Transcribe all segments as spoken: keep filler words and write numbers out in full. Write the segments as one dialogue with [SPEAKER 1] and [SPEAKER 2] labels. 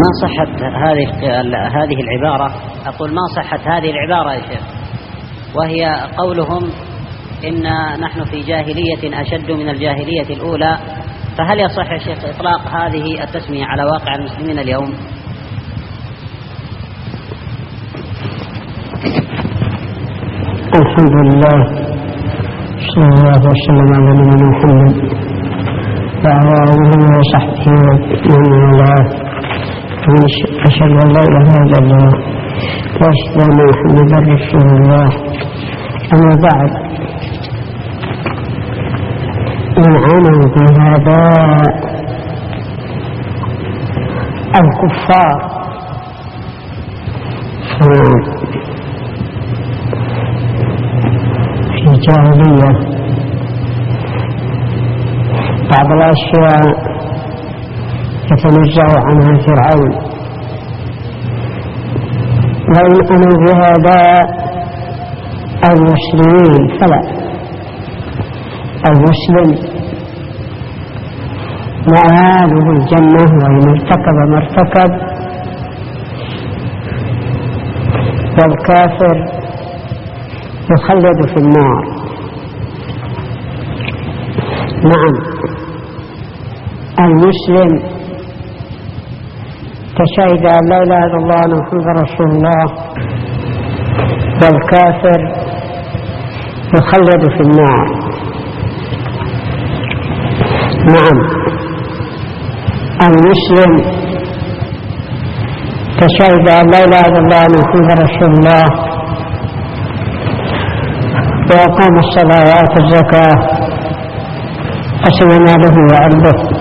[SPEAKER 1] ما صحت هذه هذه العبارة، أقول ما صحت هذه العبارة يا شيخ، وهي قولهم إن نحن في جاهلية أشد من الجاهلية الأولى، فهل يصح يا شيخ إطلاق هذه التسمية على واقع المسلمين اليوم؟
[SPEAKER 2] الحمد لله صلى الله وسلم على نبينا محمد وعلى آله وصحبه ومن والاه، أشهد أن لا إله إلا الله وأشهد أن محمدا رسول الله. أما بعد، ينعموا بهذا الكفار في الجاهلية بعض الأشياء يتنزه عنها فرعون، وإن أمنوا بهذا المسلمين فلا. المسلم مآله الجنة وإن ارتكب ما ارتكب، والكافر يخلد في النار. نعم، المسلم تشهد أن لا إله إلا الله وأن محمدا رسول الله، والكافر يخلد في النار. نعم، المسلم تشهد أن لا إله إلا الله وأن محمدا رسول الله، وأقام الصلاة وآتى الزكاة قسم ماله وعرضه،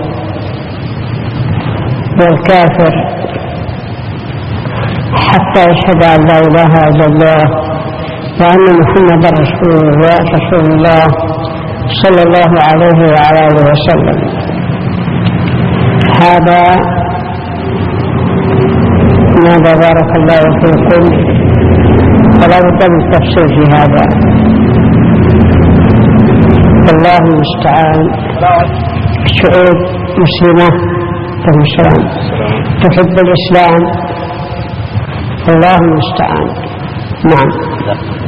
[SPEAKER 2] والكافر حتى يشهد أن لا إله إلا الله وأن محمدا رسول الله صلى الله عليه وعلى آله وسلم. هذا ماذا بارك الله فيكم، ولا بد من التفصيل في هذا، والله المستعان. شعوب مسلمة الإسلام تحب الإسلام، الله المستعان. نعم.